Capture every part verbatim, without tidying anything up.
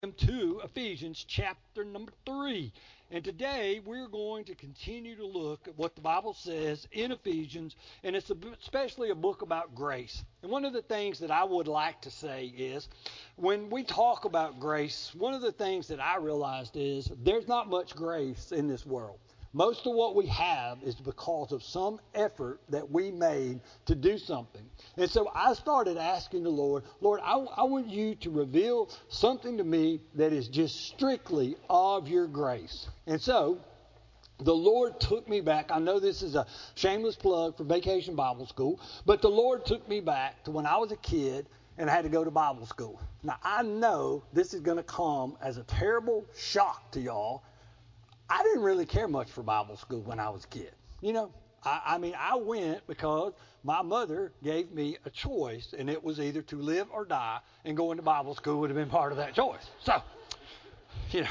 To Ephesians chapter number three. And today we're going to continue to look at what the Bible says in Ephesians, and it's a, especially a book about grace. And one of the things that I would like to say is when we talk about grace, one of the things that I realized is there's not much grace in this world. Most of what we have is because of some effort that we made to do something. And so I started asking the Lord, Lord, I, I want you to reveal something to me that is just strictly of your grace. And so the Lord took me back. I know this is a shameless plug for Vacation Bible School, but the Lord took me back to when I was a kid and I had to go to Bible school. Now, I know this is going to come as a terrible shock to y'all. I didn't really care much for Bible school when I was a kid. You know, I, I mean, I went because my mother gave me a choice, and it was either to live or die, and going to Bible school would have been part of that choice. So, you know,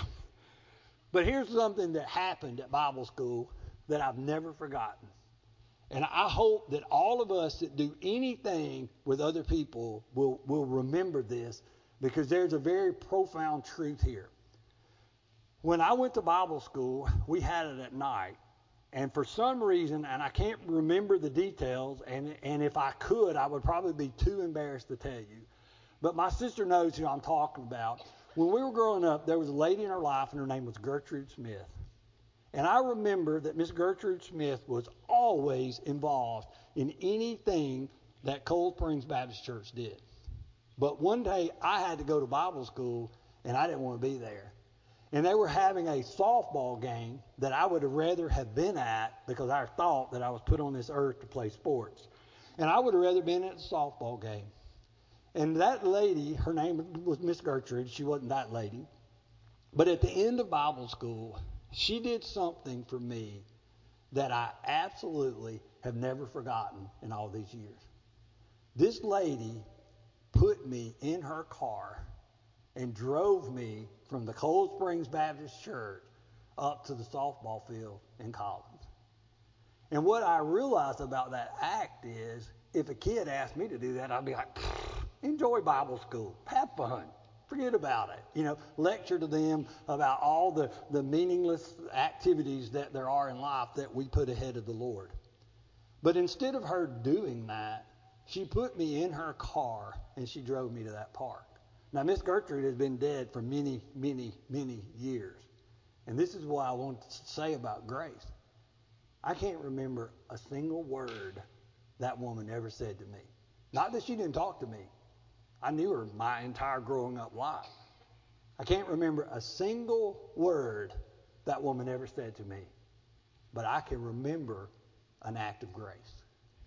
but here's something that happened at Bible school that I've never forgotten. And I hope that all of us that do anything with other people will, will remember this, because there's a very profound truth here. When I went to Bible school, we had it at night. And for some reason, and I can't remember the details, and, and if I could, I would probably be too embarrassed to tell you. But my sister knows who I'm talking about. When we were growing up, there was a lady in her life, and her name was Gertrude Smith. And I remember that Miss Gertrude Smith was always involved in anything that Cold Springs Baptist Church did. But one day, I had to go to Bible school, and I didn't want to be there. And they were having a softball game that I would have rather have been at, because I thought that I was put on this earth to play sports. And I would have rather been at the softball game. And that lady, her name was Miss Gertrude. She wasn't that lady. But at the end of Bible school, she did something for me that I absolutely have never forgotten in all these years. This lady put me in her car and drove me from the Cold Springs Baptist Church up to the softball field in Collins. And what I realized about that act is, if a kid asked me to do that, I'd be like, enjoy Bible school, have fun, forget about it. You know, lecture to them about all the, the meaningless activities that there are in life that we put ahead of the Lord. But instead of her doing that, she put me in her car and she drove me to that park. Now, Miss Gertrude has been dead for many, many, many years. And this is what I want to say about grace. I can't remember a single word that woman ever said to me. Not that she didn't talk to me. I knew her my entire growing up life. I can't remember a single word that woman ever said to me. But I can remember an act of grace.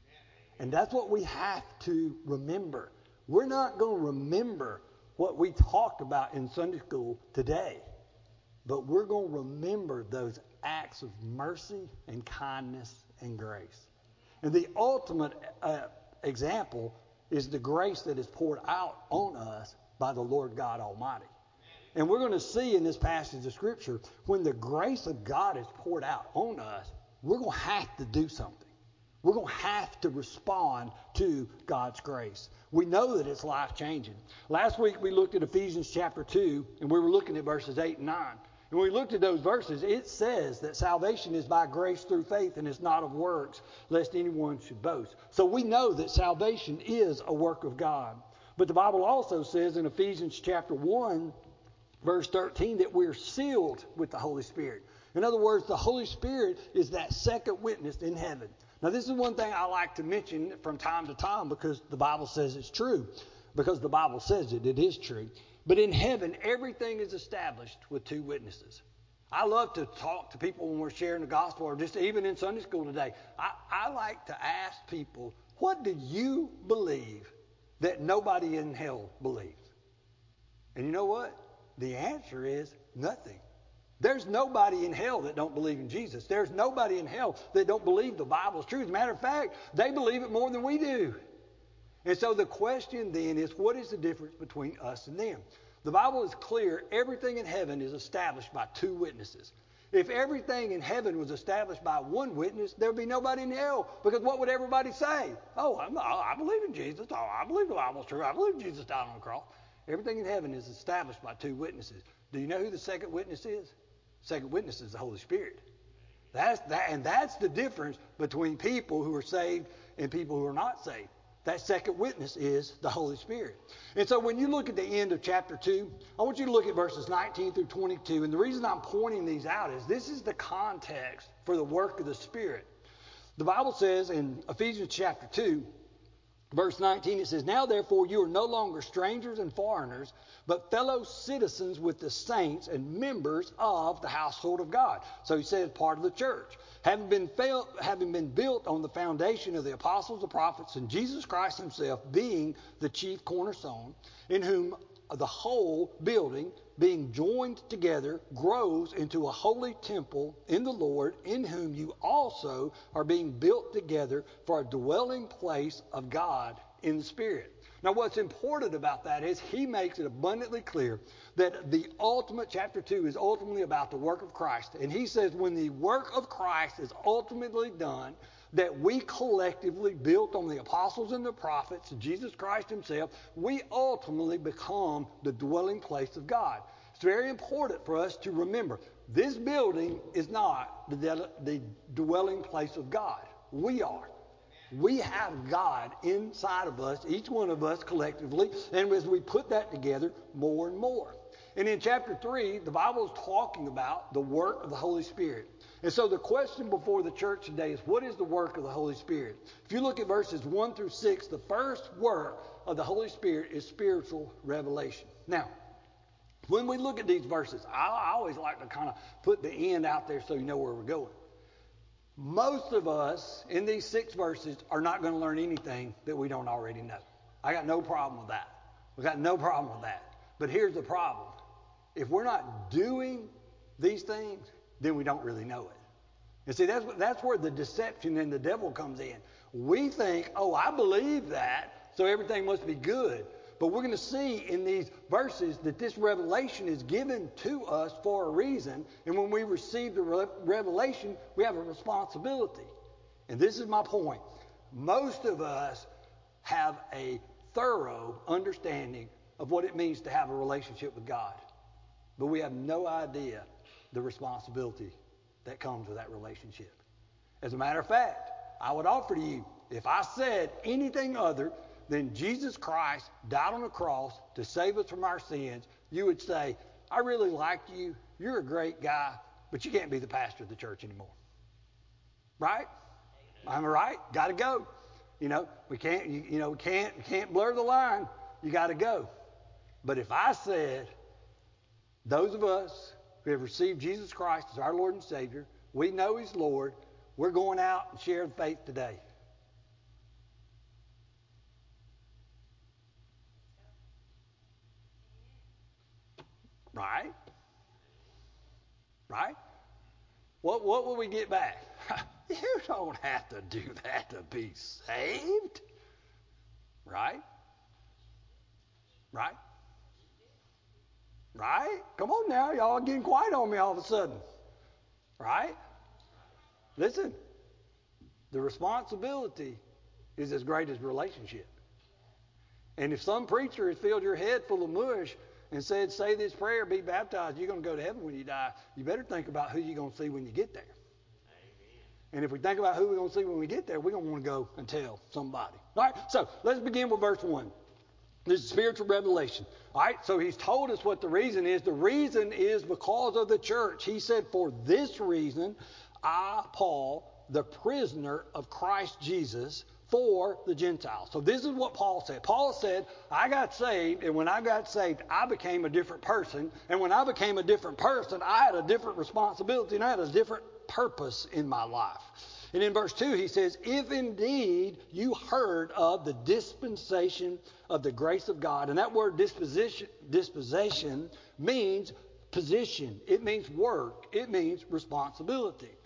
And that's what we have to remember. We're not going to remember what we talked about in Sunday school today, but we're going to remember those acts of mercy and kindness and grace. And the ultimate uh, example is the grace that is poured out on us by the Lord God Almighty. And we're going to see in this passage of Scripture, when the grace of God is poured out on us, we're going to have to do something. We're going to have to respond to God's grace. We know that it's life-changing. Last week we looked at Ephesians chapter two, and we were looking at verses eight and nine. And when we looked at those verses, it says that salvation is by grace through faith and is not of works, lest anyone should boast. So we know that salvation is a work of God. But the Bible also says in Ephesians chapter one, verse thirteen, that we're sealed with the Holy Spirit. In other words, the Holy Spirit is that second witness in heaven. Now, this is one thing I like to mention from time to time, because the Bible says it's true. Because the Bible says it, it is true. But in heaven, everything is established with two witnesses. I love to talk to people when we're sharing the gospel, or just even in Sunday school today. I, I like to ask people, what do you believe that nobody in hell believes? And you know what? The answer is nothing. There's nobody in hell that don't believe in Jesus. There's nobody in hell that don't believe the Bible's true. As a matter of fact, they believe it more than we do. And so the question then is, what is the difference between us and them? The Bible is clear. Everything in heaven is established by two witnesses. If everything in heaven was established by one witness, there would be nobody in hell. Because what would everybody say? Oh, I'm, I believe in Jesus. Oh, I believe the Bible's true. I believe Jesus died on the cross. Everything in heaven is established by two witnesses. Do you know who the second witness is? Second witness is the Holy Spirit. That's that, and that's the difference between people who are saved and people who are not saved. That second witness is the Holy Spirit. And so when you look at the end of chapter two, I want you to look at verses nineteen through twenty-two. And the reason I'm pointing these out is this is the context for the work of the Spirit. The Bible says in Ephesians chapter two, verse nineteen, it says, "Now therefore you are no longer strangers and foreigners, but fellow citizens with the saints and members of the household of God." So he says part of the church. Having been, fail, having been built on the foundation of the apostles, the prophets, and Jesus Christ himself being the chief cornerstone, in whom the whole building, being joined together, grows into a holy temple in the Lord, in whom you also are being built together for a dwelling place of God in the Spirit. Now, what's important about that is he makes it abundantly clear that the ultimate, chapter two, is ultimately about the work of Christ. And he says when the work of Christ is ultimately done, that we collectively, built on the apostles and the prophets, Jesus Christ himself, we ultimately become the dwelling place of God. It's very important for us to remember, this building is not the, de- the dwelling place of God. We are. We have God inside of us, each one of us collectively, and as we put that together more and more. And in chapter three, the Bible is talking about the work of the Holy Spirit. And so the question before the church today is, what is the work of the Holy Spirit? If you look at verses one through six, the first work of the Holy Spirit is spiritual revelation. Now, when we look at these verses, I, I always like to kind of put the end out there so you know where we're going. Most of us in these six verses are not going to learn anything that we don't already know. I got no problem with that. We got no problem with that. But here's the problem. If we're not doing these things, then we don't really know it. And see, that's, that's where the deception and the devil comes in. We think, oh, I believe that, so everything must be good. But we're going to see in these verses that this revelation is given to us for a reason. And when we receive the re- revelation, we have a responsibility. And this is my point. Most of us have a thorough understanding of what it means to have a relationship with God. But we have no idea the responsibility that comes with that relationship. As a matter of fact, I would offer to you, if I said anything other than Jesus Christ died on the cross to save us from our sins, you would say, I really like you, you're a great guy, but you can't be the pastor of the church anymore. Right? Am I right? Got to go. You know, we can't, you, you know, we can't, we can't blur the line. You got to go. But if I said, those of us who have received Jesus Christ as our Lord and Savior, we know He's Lord, we're going out and sharing faith today. Right? Right? What, what will we get back? You don't have to do that to be saved. Right? Right? Right? Come on now. Y'all getting quiet on me all of a sudden. Right? Listen. The responsibility is as great as relationship. And if some preacher has filled your head full of mush and said, say this prayer, be baptized, you're going to go to heaven when you die, you better think about who you're going to see when you get there. Amen. And if we think about who we're going to see when we get there, we're going to want to go and tell somebody. All right, so let's begin with verse one. This is spiritual revelation. All right, so he's told us what the reason is. The reason is because of the church. He said, for this reason, I, Paul, the prisoner of Christ Jesus, for the Gentiles. So this is what Paul said. Paul said, I got saved, and when I got saved, I became a different person. And when I became a different person, I had a different responsibility, and I had a different purpose in my life. And in verse two, he says, if indeed you heard of the dispensation of the grace of God. And that word disposition, disposition means position. It means work. It means responsibility.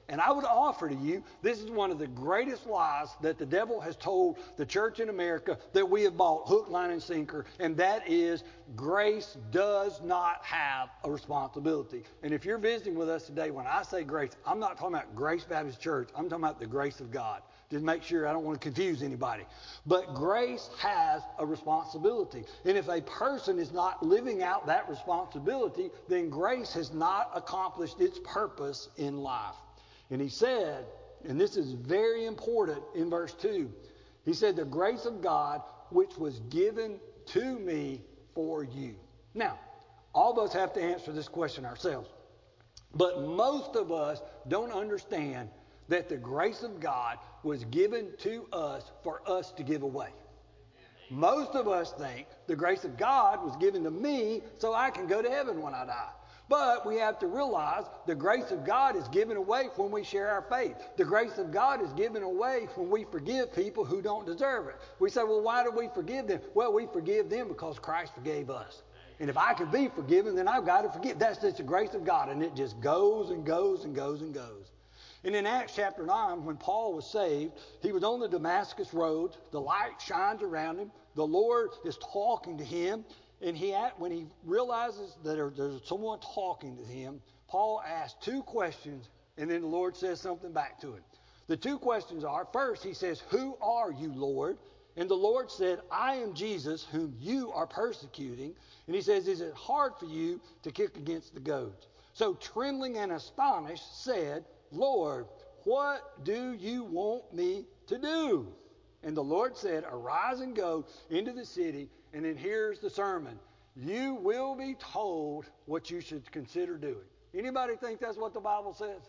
And I would offer to you, this is one of the greatest lies that the devil has told the church in America that we have bought hook, line, and sinker, and that is grace does not have a responsibility. And if you're visiting with us today, when I say grace, I'm not talking about Grace Baptist Church. I'm talking about the grace of God. Just make sure I don't want to confuse anybody. But grace has a responsibility. And if a person is not living out that responsibility, then grace has not accomplished its purpose in life. And he said, and this is very important in verse two, he said, the grace of God which was given to me for you. Now, all of us have to answer this question ourselves. But most of us don't understand that the grace of God was given to us for us to give away. Most of us think the grace of God was given to me so I can go to heaven when I die. But we have to realize the grace of God is given away when we share our faith. The grace of God is given away when we forgive people who don't deserve it. We say, well, why do we forgive them? Well, we forgive them because Christ forgave us. And if I can be forgiven, then I've got to forgive. That's just the grace of God, and it just goes and goes and goes and goes. And in Acts chapter nine, when Paul was saved, he was on the Damascus road. The light shines around him. The Lord is talking to him. And he, when he realizes that there's someone talking to him, Paul asks two questions, and then the Lord says something back to him. The two questions are, first, he says, who are you, Lord? And the Lord said, I am Jesus, whom you are persecuting. And he says, is it hard for you to kick against the goads? So trembling and astonished said, Lord, what do you want me to do? And the Lord said, arise and go into the city. And then here's the sermon. You will be told what you should consider doing. Anybody think that's what the Bible says?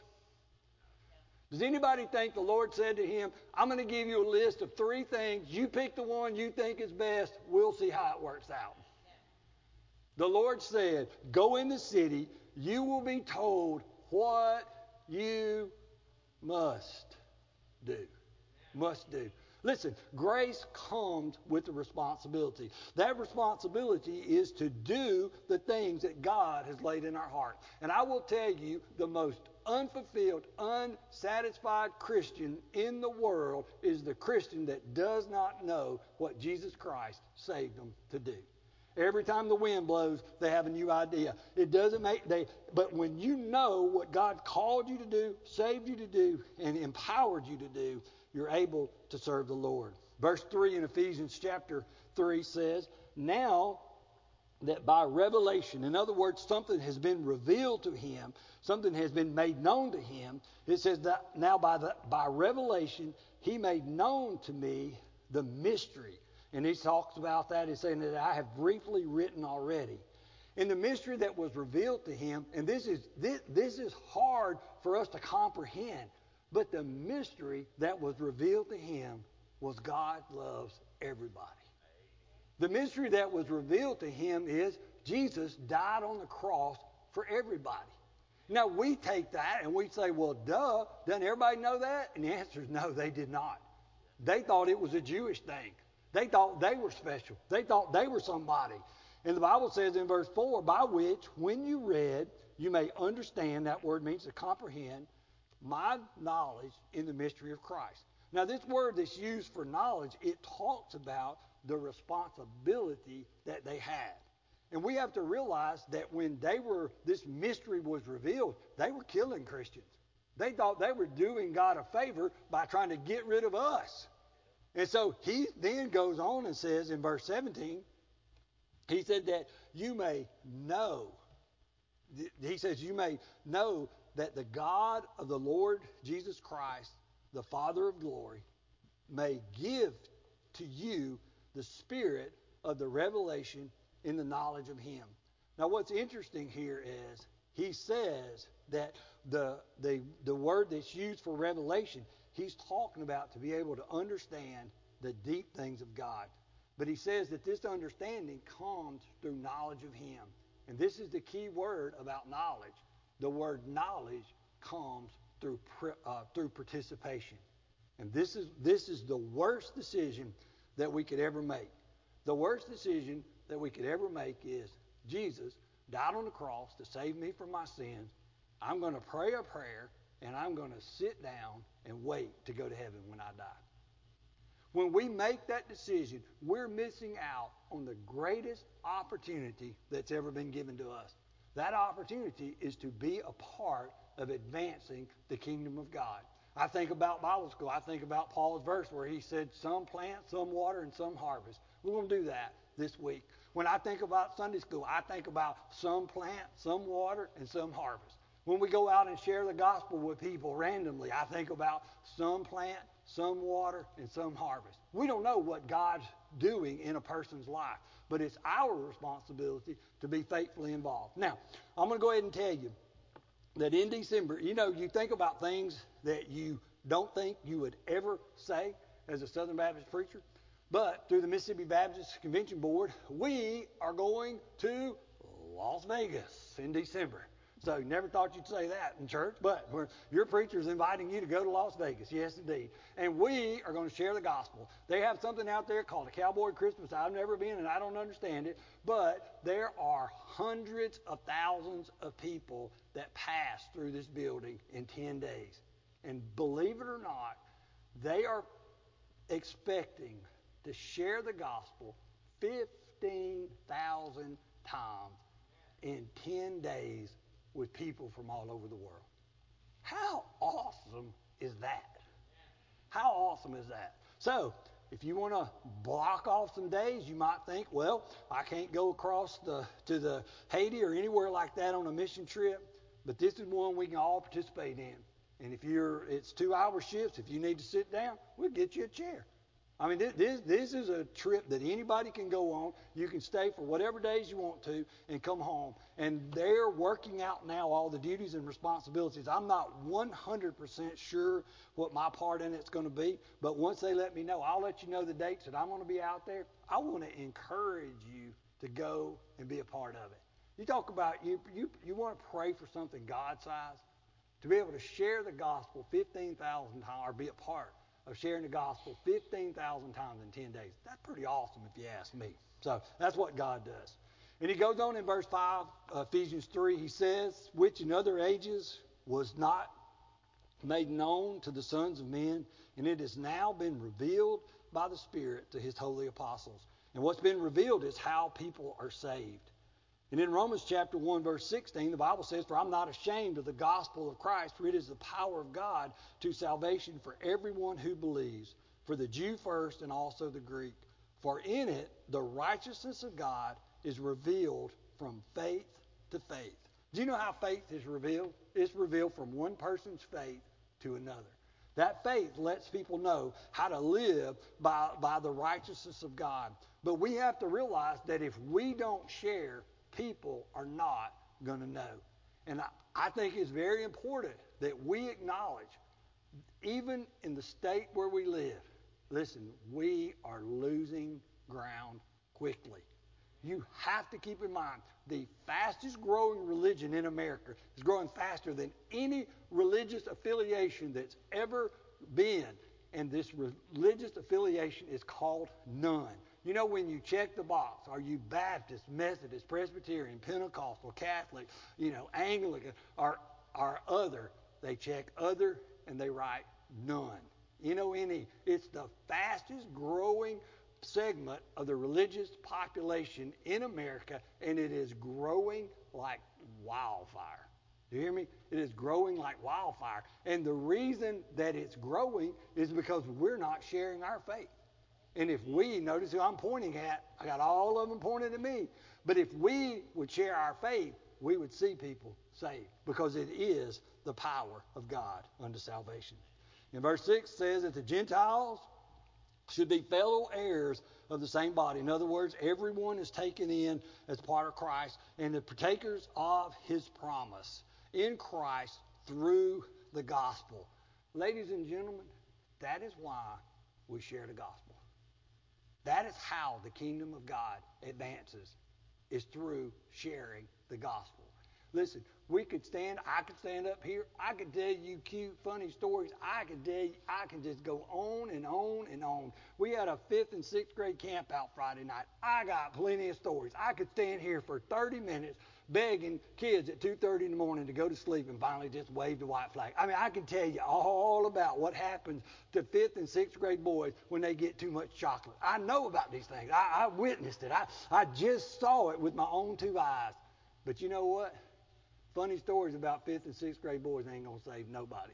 Does anybody think the Lord said to him, I'm going to give you a list of three things. You pick the one you think is best. We'll see how it works out. The Lord said, go in the city. You will be told what you must do. Must do. Listen, grace comes with a responsibility. That responsibility is to do the things that God has laid in our heart. And I will tell you, the most unfulfilled, unsatisfied Christian in the world is the Christian that does not know what Jesus Christ saved them to do. Every time the wind blows, they have a new idea. It doesn't make they but when you know what God called you to do, saved you to do, and empowered you to do, you're able to serve the Lord. Verse three in Ephesians chapter three says, now that by revelation, in other words, something has been revealed to him, something has been made known to him. It says that now by the by revelation, he made known to me the mystery. And he talks about that. He's saying that I have briefly written already. And the mystery that was revealed to him, and this is this, this is hard for us to comprehend, but the mystery that was revealed to him was God loves everybody. The mystery that was revealed to him is Jesus died on the cross for everybody. Now we take that and we say, well, duh, doesn't everybody know that? And the answer is no, they did not. They thought it was a Jewish thing. They thought they were special. They thought they were somebody. And the Bible says in verse four, by which, when you read, you may understand, that word means to comprehend, my knowledge in the mystery of Christ. Now this word that's used for knowledge, it talks about the responsibility that they had. And we have to realize that when they were, this mystery was revealed, they were killing Christians. They thought they were doing God a favor by trying to get rid of us. And so he then goes on and says in verse seventeen, he said that you may know. He says you may know that the God of the Lord Jesus Christ, the Father of glory, may give to you the spirit of the revelation in the knowledge of him. Now what's interesting here is he says that the, the, the word that's used for revelation, he's talking about to be able to understand the deep things of God. But he says that this understanding comes through knowledge of him. And this is the key word about knowledge. The word knowledge comes through uh, through participation. And this is this is the worst decision that we could ever make. The worst decision that we could ever make is Jesus died on the cross to save me from my sins. I'm going to pray a prayer, and I'm going to sit down and wait to go to heaven when I die. When we make that decision, we're missing out on the greatest opportunity that's ever been given to us. That opportunity is to be a part of advancing the kingdom of God. I think about Bible school. I think about Paul's verse where he said, some plant, some water, and some harvest. We're going to do that this week. When I think about Sunday school, I think about some plant, some water, and some harvest. When we go out and share the gospel with people randomly, I think about some plant, some water, and some harvest. We don't know what God's doing in a person's life, but it's our responsibility to be faithfully involved. Now, I'm going to go ahead and tell you that in December, you know, you think about things that you don't think you would ever say as a Southern Baptist preacher, but through the Mississippi Baptist Convention Board, we are going to Las Vegas in December. So you never thought you'd say that in church, but your preacher's inviting you to go to Las Vegas. Yes, indeed. And we are going to share the gospel. They have something out there called a Cowboy Christmas. I've never been, and I don't understand it. But there are hundreds of thousands of people that pass through this building in ten days. And believe it or not, they are expecting to share the gospel fifteen thousand times in ten days with people from all over the world. How awesome is that? How awesome is that? So, if you want to block off some days, you might think, well, I can't go across the to the Haiti or anywhere like that on a mission trip, but this is one we can all participate in. And if you're, it's two-hour shifts. If you need to sit down, we'll get you a chair. I mean, this, this is a trip that anybody can go on. You can stay for whatever days you want to and come home. And they're working out now all the duties and responsibilities. I'm not one hundred percent sure what my part in it's going to be, but once they let me know, I'll let you know the dates that I'm going to be out there. I want to encourage you to go and be a part of it. You talk about, you, you, you want to pray for something God-sized, to be able to share the gospel fifteen thousand times or be a part of sharing the gospel fifteen thousand times in ten days. That's pretty awesome if you ask me. So that's what God does. And he goes on in verse five, uh, Ephesians three, he says, which in other ages was not made known to the sons of men, and it has now been revealed by the Spirit to his holy apostles. And what's been revealed is how people are saved. And in Romans chapter one, verse sixteen, the Bible says, for I'm not ashamed of the gospel of Christ, for it is the power of God to salvation for everyone who believes, for the Jew first and also the Greek. For in it the righteousness of God is revealed from faith to faith. Do you know how faith is revealed? It's revealed from one person's faith to another. That faith lets people know how to live by, by the righteousness of God. But we have to realize that if we don't share, people are not going to know. And I, I think it's very important that we acknowledge, even in the state where we live, listen, we are losing ground quickly. You have to keep in mind, the fastest growing religion in America is growing faster than any religious affiliation that's ever been. And this religious affiliation is called none. You know, when you check the box, are you Baptist, Methodist, Presbyterian, Pentecostal, Catholic, you know, Anglican, or, or other? They check other and they write none. N O N E. It's the fastest growing segment of the religious population in America, and it is growing like wildfire. Do you hear me? It is growing like wildfire. And the reason that it's growing is because we're not sharing our faith. And if we, notice who I'm pointing at, I got all of them pointed at me. But if we would share our faith, we would see people saved, because it is the power of God unto salvation. In verse six says that the Gentiles should be fellow heirs of the same body. In other words, everyone is taken in as part of Christ and the partakers of his promise in Christ through the gospel. Ladies and gentlemen, that is why we share the gospel. That is how the kingdom of God advances, is through sharing the gospel. Listen, we could stand, I could stand up here, I could tell you cute, funny stories. I could tell you, I can just go on and on and on. We had a fifth and sixth grade camp out Friday night. I got plenty of stories. I could stand here for thirty minutes, begging kids at two thirty in the morning to go to sleep and finally just wave the white flag. I mean, I can tell you all about what happens to fifth and sixth grade boys when they get too much chocolate. I know about these things. I, I witnessed it. I, I just saw it with my own two eyes. But you know what? Funny stories about fifth and sixth grade boys ain't going to save nobody.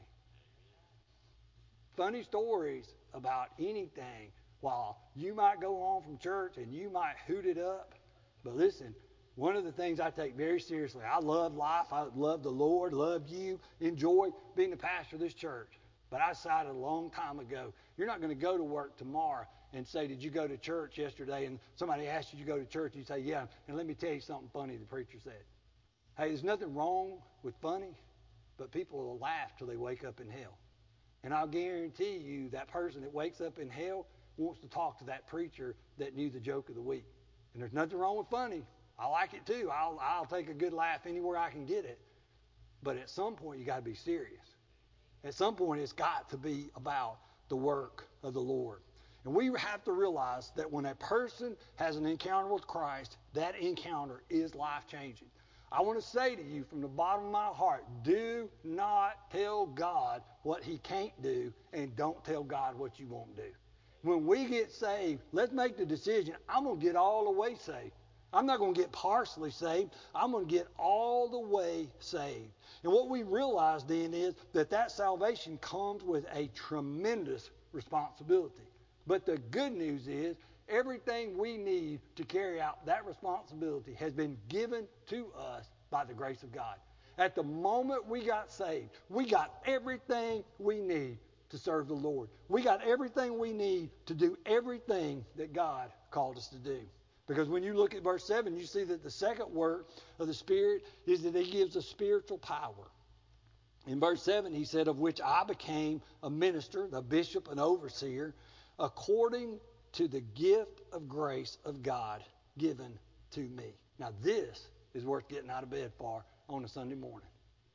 Funny stories about anything, while you might go home from church and you might hoot it up. But listen, one of the things I take very seriously, I love life, I love the Lord, love you, enjoy being the pastor of this church. But I decided a long time ago, you're not going to go to work tomorrow and say, did you go to church yesterday? And somebody asked you to go to church, and you say, yeah, and let me tell you something funny the preacher said. Hey, there's nothing wrong with funny, but people will laugh till they wake up in hell. And I'll guarantee you that person that wakes up in hell wants to talk to that preacher that knew the joke of the week. And there's nothing wrong with funny. I like it too. I'll, I'll take a good laugh anywhere I can get it. But at some point, you got to be serious. At some point, it's got to be about the work of the Lord. And we have to realize that when a person has an encounter with Christ, that encounter is life-changing. I want to say to you from the bottom of my heart, do not tell God what he can't do, and don't tell God what you won't do. When we get saved, let's make the decision, I'm going to get all the way saved. I'm not going to get partially saved. I'm going to get all the way saved. And what we realize then is that that salvation comes with a tremendous responsibility. But the good news is everything we need to carry out that responsibility has been given to us by the grace of God. At the moment we got saved, we got everything we need to serve the Lord. We got everything we need to do everything that God called us to do. Because when you look at verse seven, you see that the second work of the Spirit is that he gives us spiritual power. In verse seven, he said, of which I became a minister, a bishop, an overseer, according to the gift of grace of God given to me. Now this is worth getting out of bed for on a Sunday morning.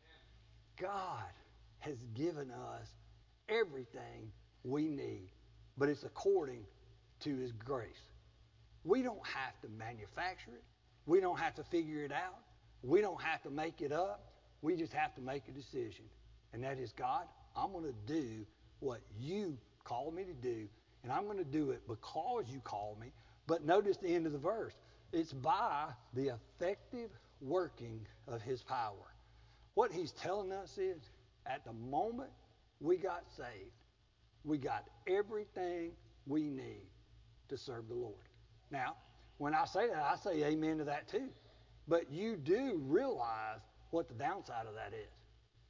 God has given us everything we need, but it's according to his grace. We don't have to manufacture it. We don't have to figure it out. We don't have to make it up. We just have to make a decision. And that is, God, I'm going to do what you called me to do, and I'm going to do it because you called me. But notice the end of the verse. It's by the effective working of his power. What he's telling us is, at the moment we got saved, we got everything we need to serve the Lord. Now, when I say that, I say amen to that too. But you do realize what the downside of that is.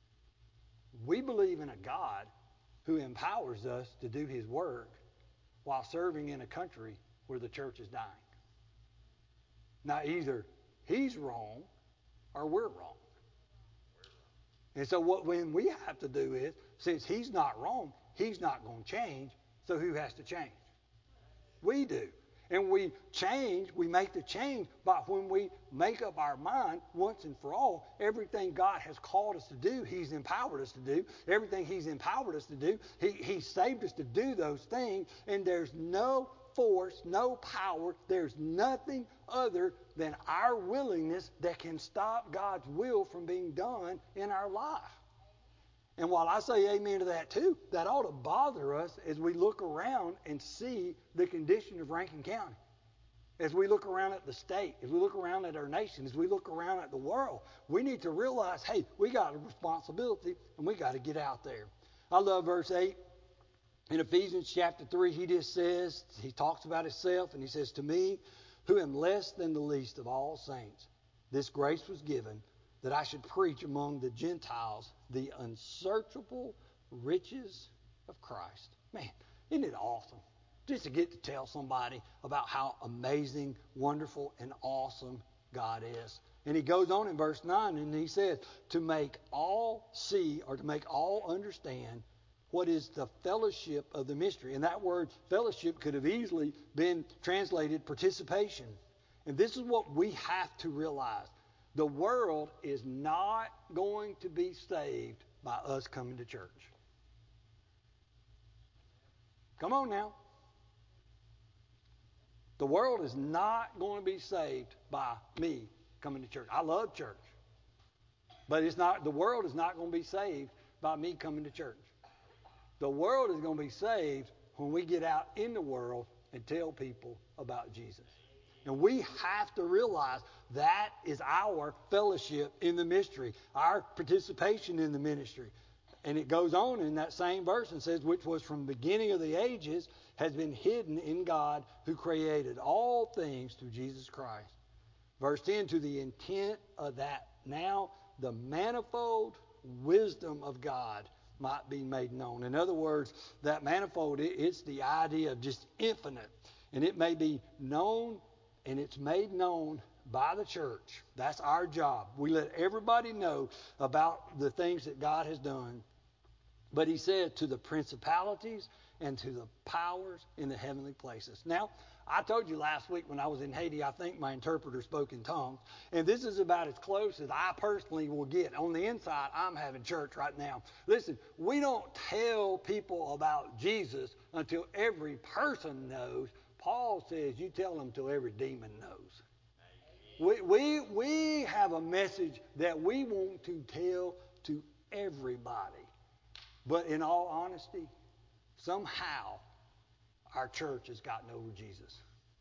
We believe in a God who empowers us to do his work while serving in a country where the church is dying. Now, either he's wrong or we're wrong. And so what when we have to do is, since he's not wrong, he's not going to change, so who has to change? We do. And we change, we make the change by when we make up our mind once and for all, everything God has called us to do, he's empowered us to do. Everything he's empowered us to do, he, he saved us to do those things. And there's no force, no power, there's nothing other than our willingness that can stop God's will from being done in our life. And while I say amen to that too, that ought to bother us as we look around and see the condition of Rankin County. As we look around at the state, as we look around at our nation, as we look around at the world, we need to realize, hey, we got a responsibility and we got to get out there. I love verse eight. In Ephesians chapter three, he just says, he talks about himself and he says, to me, who am less than the least of all saints, this grace was given that I should preach among the Gentiles the unsearchable riches of Christ. Man, isn't it awesome just to get to tell somebody about how amazing, wonderful, and awesome God is. And he goes on in verse nine and he says, to make all see or to make all understand what is the fellowship of the mystery. And that word fellowship could have easily been translated participation. And this is what we have to realize. The world is not going to be saved by us coming to church. Come on now. The world is not going to be saved by me coming to church. I love church. But it's not, the world is not going to be saved by me coming to church. The world is going to be saved when we get out in the world and tell people about Jesus. And we have to realize that is our fellowship in the mystery, our participation in the ministry. And it goes on in that same verse and says, which was from the beginning of the ages, has been hidden in God who created all things through Jesus Christ. Verse ten, to the intent of that now the manifold wisdom of God might be made known. In other words, that manifold, it's the idea of just infinite. And it may be known, and it's made known by the church. That's our job. We let everybody know about the things that God has done. But he said to the principalities and to the powers in the heavenly places. Now, I told you last week when I was in Haiti, I think my interpreter spoke in tongues. And this is about as close as I personally will get. On the inside, I'm having church right now. Listen, we don't tell people about Jesus until every person knows. Paul says you tell them until every demon knows. We, we, we have a message that we want to tell to everybody. But in all honesty, somehow our church has gotten over Jesus.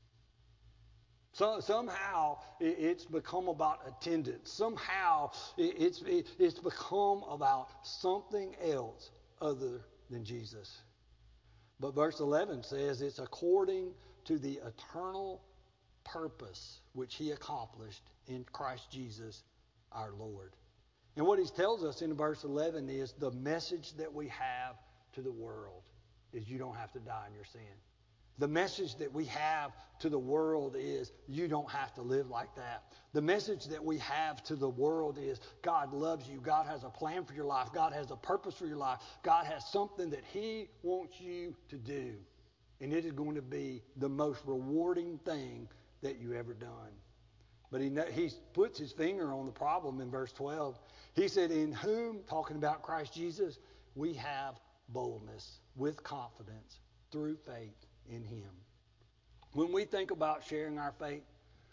So, somehow it's become about attendance. Somehow it's, it's become about something else other than Jesus. But verse eleven says it's according to the eternal purpose which he accomplished in Christ Jesus our Lord. And what he tells us in verse eleven is the message that we have to the world is you don't have to die in your sin. The message that we have to the world is you don't have to live like that. The message that we have to the world is God loves you. God has a plan for your life. God has a purpose for your life. God has something that he wants you to do. And it is going to be the most rewarding thing that you ever done. But he, he puts his finger on the problem in verse twelve. He said, in whom, talking about Christ Jesus, we have boldness with confidence through faith in him. When we think about sharing our faith,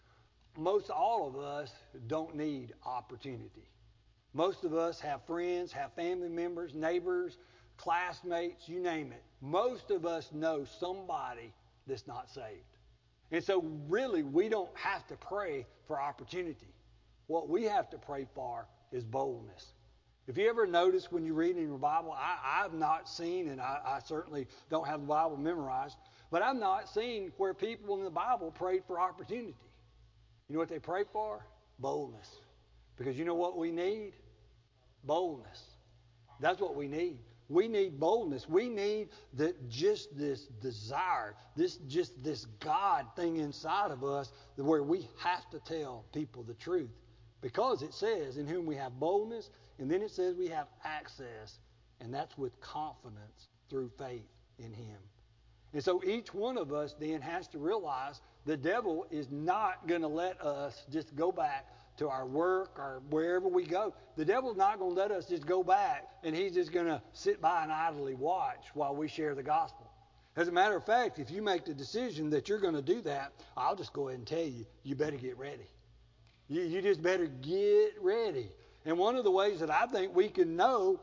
most all of us don't need opportunity. Most of us have friends, have family members, neighbors, classmates, you name it. Most of us know somebody that's not saved. And so really we don't have to pray for opportunity. What we have to pray for is boldness. If you ever notice when you read in your Bible, I, I've not seen, and I, I certainly don't have the Bible memorized, but I've not seen where people in the Bible prayed for opportunity. You know what they prayed for? Boldness. Because you know what we need? Boldness. That's what we need. We need boldness. We need that just this desire, this just this God thing inside of us where we have to tell people the truth. Because it says in whom we have boldness, and then it says we have access, and that's with confidence through faith in him. And so each one of us then has to realize the devil is not going to let us just go back to our work or wherever we go. The devil's not going to let us just go back and he's just going to sit by and idly watch while we share the gospel. As a matter of fact, if you make the decision that you're going to do that, I'll just go ahead and tell you, you better get ready. You, you just better get ready. And one of the ways that I think we can know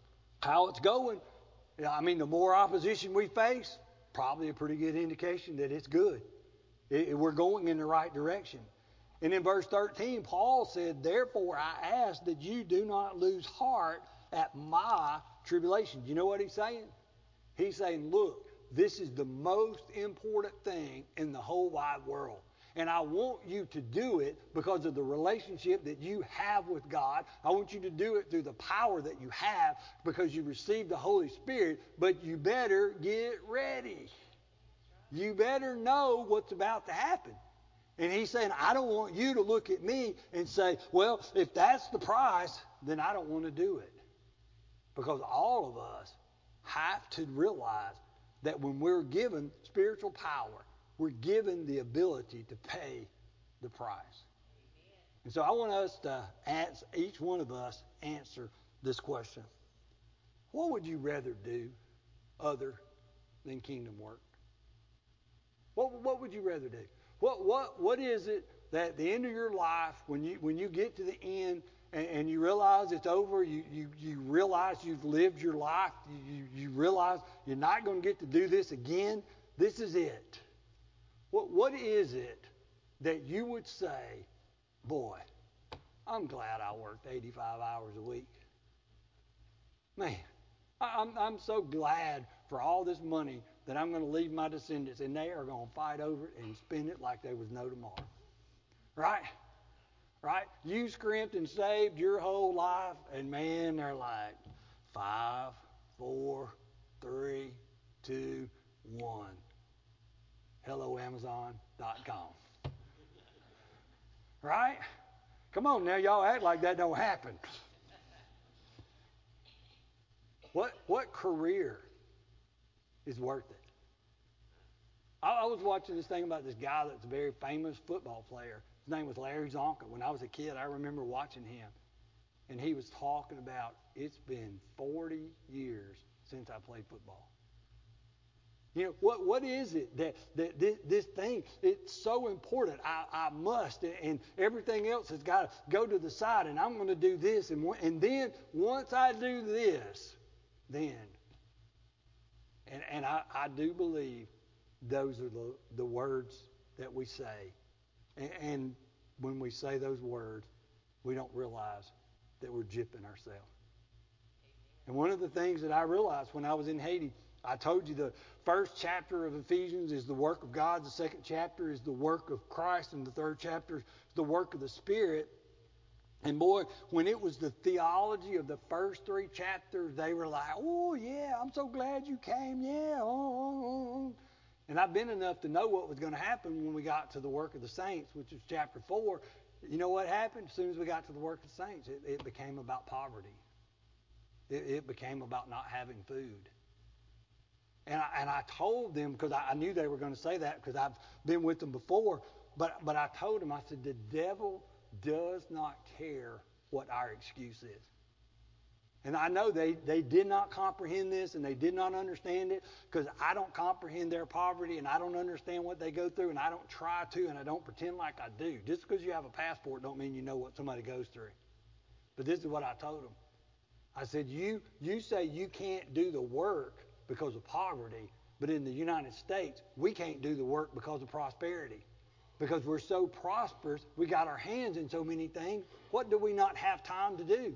how it's going, I mean, the more opposition we face, probably a pretty good indication that it's good. It, we're going in the right direction. And in verse thirteen, Paul said, therefore I ask that you do not lose heart at my tribulation. You know what he's saying? He's saying, look, this is the most important thing in the whole wide world. And I want you to do it because of the relationship that you have with God. I want you to do it through the power that you have because you received the Holy Spirit. But you better get ready. You better know what's about to happen. And he's saying, I don't want you to look at me and say, well, if that's the price, then I don't want to do it. Because all of us have to realize that when we're given spiritual power, we're given the ability to pay the price. And so I want us to ask, each one of us answer this question. What would you rather do other than kingdom work? What, what would you rather do? What, what, what is it that at the end of your life, when you when you get to the end and, and you realize it's over, you, you, you realize you've lived your life, you, you realize you're not going to get to do this again, this is it. What What is it that you would say, boy, I'm glad I worked eighty-five hours a week. Man, I'm, I'm so glad for all this money that I'm going to leave my descendants, and they are going to fight over it and spend it like there was no tomorrow. Right? Right? You scrimped and saved your whole life, and man, they're like, five, four, three, two, one. hello amazon dot com. Right? Come on now, y'all act like that don't happen. What what career is worth it? I, I was watching this thing about this guy that's a very famous football player. His name was Larry Zonka. When I was a kid, I remember watching him. And he was talking about, it's been forty years since I played football. You know, what what is it that, that this, this thing, it's so important. I, I must, and everything else has got to go to the side, and I'm going to do this. And, and then once I do this, then, and, and I, I do believe those are the, the words that we say. And, and when we say those words, we don't realize that we're gypping ourselves. And one of the things that I realized when I was in Haiti, I told you the first chapter of Ephesians is the work of God, the second chapter is the work of Christ, and the third chapter is the work of the Spirit. And boy, when it was the theology of the first three chapters, they were like, oh yeah, I'm so glad you came, yeah. Oh, oh, oh. And I've been enough to know what was going to happen when we got to the work of the saints, which is chapter four. You know what happened? As soon as we got to the work of the saints, it, it became about poverty. It, it became about not having food. And I, and I told them, because I, I knew they were going to say that because I've been with them before, but, but I told them, I said, the devil does not care what our excuse is. And I know they, they did not comprehend this and they did not understand it because I don't comprehend their poverty and I don't understand what they go through and I don't try to and I don't pretend like I do. Just because you have a passport don't mean you know what somebody goes through. But this is what I told them. I said, you, you say you can't do the work because of poverty, but in the United States, we can't do the work because of prosperity. Because we're so prosperous, we got our hands in so many things. What do we not have time to do?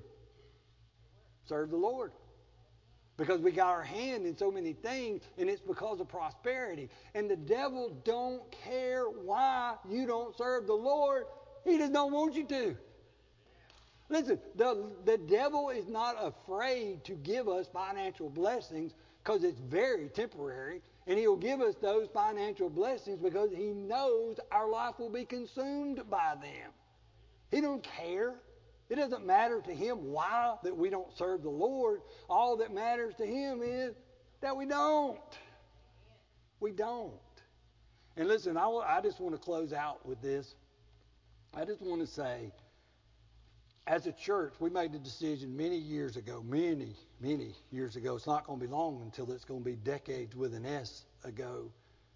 Serve the Lord. Because we got our hand in so many things, and it's because of prosperity. And the devil don't care why you don't serve the Lord. He just don't want you to. Listen, the, the devil is not afraid to give us financial blessings because it's very temporary. And he'll give us those financial blessings because he knows our life will be consumed by them. He don't care. It doesn't matter to him why that we don't serve the Lord. All that matters to him is that we don't. We don't. And listen, I, I just want to close out with this. I just want to say, as a church, we made a decision many years ago, many, many years ago. It's not going to be long until it's going to be decades with an S ago,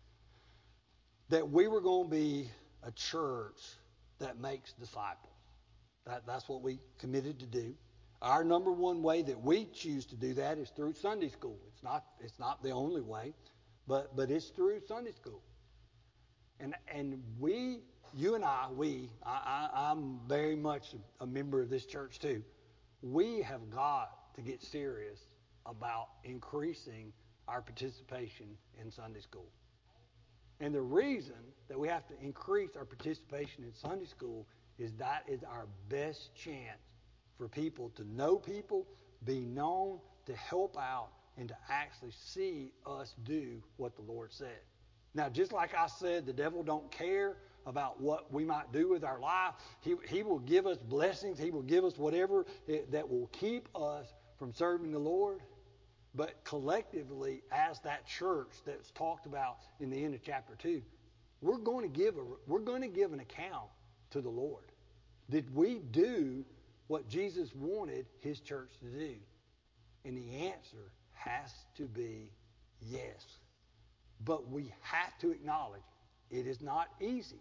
that we were going to be a church that makes disciples. That, that's what we committed to do. Our number one way that we choose to do that is through Sunday school. It's not, it's not the only way, but, but it's through Sunday school. And and we, you and I, we, I, I, I'm very much a member of this church too. We have got to get serious about increasing our participation in Sunday school. And the reason that we have to increase our participation in Sunday school is that is our best chance for people to know people, be known, to help out, and to actually see us do what the Lord said. Now, just like I said, the devil don't care about what we might do with our life. He, he will give us blessings. He will give us whatever it, that will keep us from serving the Lord. But collectively, as that church that's talked about in the end of chapter two, we're going to give a, we're going to give an account to the Lord. Did we do what Jesus wanted his church to do? And the answer has to be yes. But we have to acknowledge it is not easy.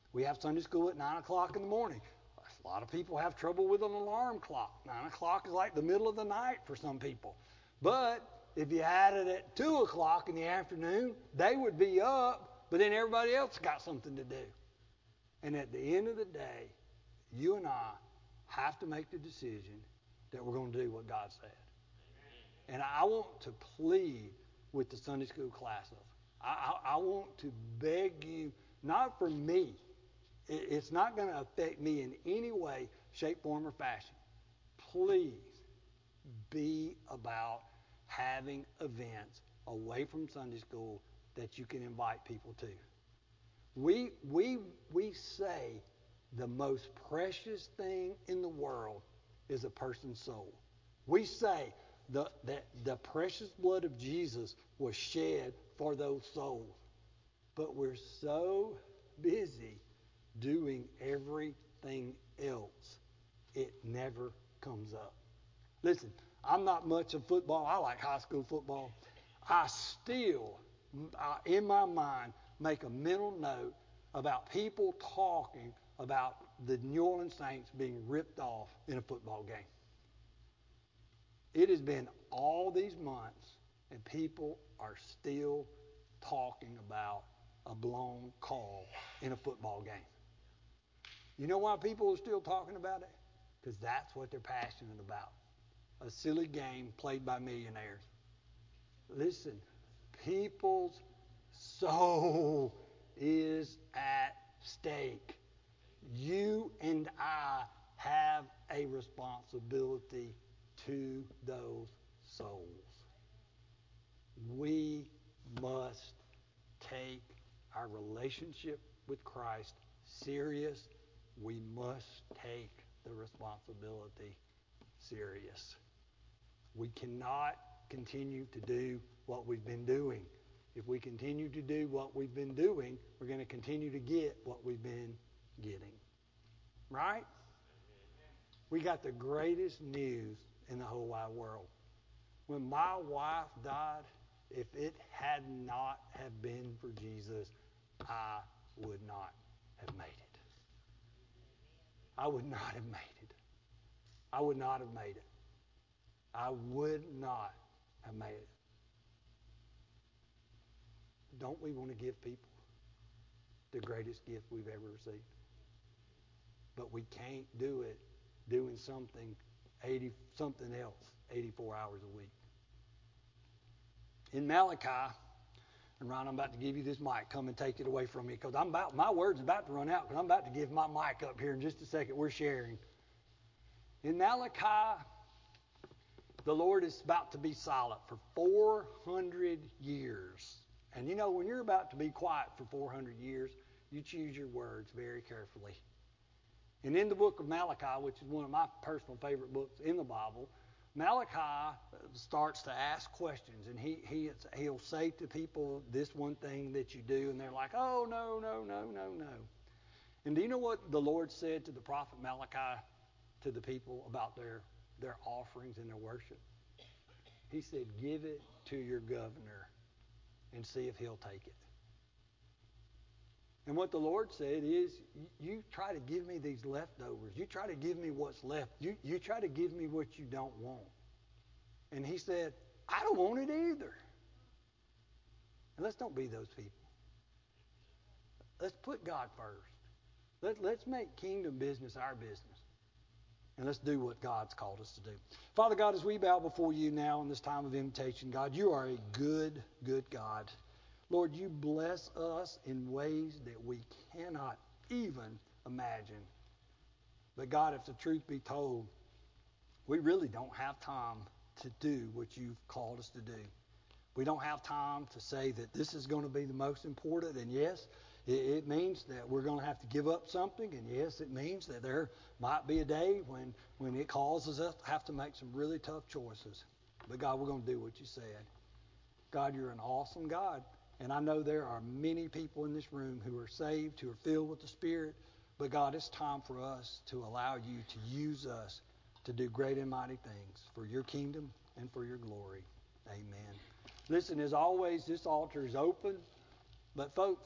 We have Sunday school at nine o'clock in the morning. A lot of people have trouble with an alarm clock. nine o'clock is like the middle of the night for some people. But if you had it at two o'clock in the afternoon, they would be up, but then everybody else got something to do. And at the end of the day, you and I have to make the decision that we're going to do what God said. And I want to plead with the Sunday school classes. I, I, I want to beg you, not for me. It, it's not going to affect me in any way, shape, form, or fashion. Please be about having events away from Sunday school that you can invite people to. We, we, we say the most precious thing in the world is a person's soul. We say the, that the precious blood of Jesus was shed for those souls. But we're so busy doing everything else, it never comes up. Listen, I'm not much of football. I like high school football. I still, uh, in my mind, make a mental note about people talking about the New Orleans Saints being ripped off in a football game. It has been all these months, and people are still talking about a blown call in a football game. You know why people are still talking about it? Because that's what they're passionate about. A silly game played by millionaires. Listen, people's soul is at stake. You and I have a responsibility to those souls. We must take our relationship with Christ serious. We must take the responsibility serious. We cannot continue to do what we've been doing. If we continue to do what we've been doing, we're going to continue to get what we've been getting. Right? We got the greatest news in the whole wide world. When my wife died, if it had not have been for Jesus, I would not have made it. I would not have made it. I would not have made it. I would not have made it. Don't we want to give people the greatest gift we've ever received? But we can't do it doing something eighty something else eighty-four hours a week. In Malachi, and Ron, I'm about to give you this mic. Come and take it away from me because I'm about my word's about to run out because I'm about to give my mic up here in just a second. We're sharing. In Malachi, the Lord is about to be silent for four hundred years. And you know, when you're about to be quiet for four hundred years, you choose your words very carefully. And in the book of Malachi, which is one of my personal favorite books in the Bible, Malachi starts to ask questions. And he, he, he'll say to people this one thing that you do, and they're like, oh, no, no, no, no, no. And do you know what the Lord said to the prophet Malachi to the people about their, their offerings and their worship? He said, give it to your governor and see if he'll take it. And what the Lord said is, you try to give me these leftovers. You try to give me what's left. You, you try to give me what you don't want. And he said, I don't want it either. And let's don't be those people. Let's put God first. Let, let's make kingdom business our business. And let's do what God's called us to do. Father God, as we bow before you now in this time of invitation, God, you are a good, good God. Lord, you bless us in ways that we cannot even imagine. But God, if the truth be told, we really don't have time to do what you've called us to do. We don't have time to say that this is going to be the most important. And yes, it, it means that we're going to have to give up something. And yes, it means that there might be a day when, when it causes us to have to make some really tough choices. But God, we're going to do what you said. God, you're an awesome God. And I know there are many people in this room who are saved, who are filled with the Spirit. But God, it's time for us to allow you to use us to do great and mighty things for your kingdom and for your glory. Amen. Listen, as always, this altar is open. But folks,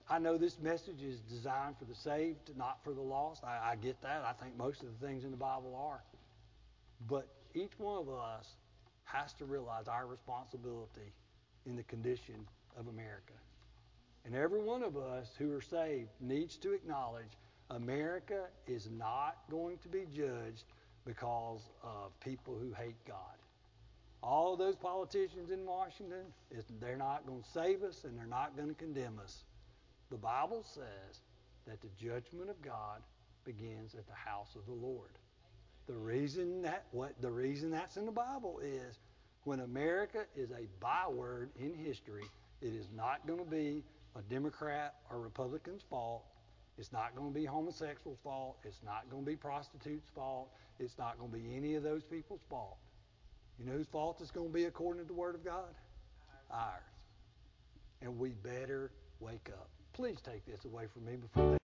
I know this message is designed for the saved, not for the lost. I, I get that. I think most of the things in the Bible are. But each one of us has to realize our responsibility in the condition of America. And every one of us who are saved needs to acknowledge America is not going to be judged because of people who hate God. All those politicians in Washington, they're not going to save us and they're not going to condemn us. The Bible says that the judgment of God begins at the house of the Lord. The reason that what the reason that's in the Bible is when America is a byword in history, it is not going to be a Democrat or Republican's fault. It's not going to be homosexuals' fault. It's not going to be prostitutes' fault. It's not going to be any of those people's fault. You know whose fault it's going to be according to the Word of God? Ours. And we better wake up. Please take this away from me before they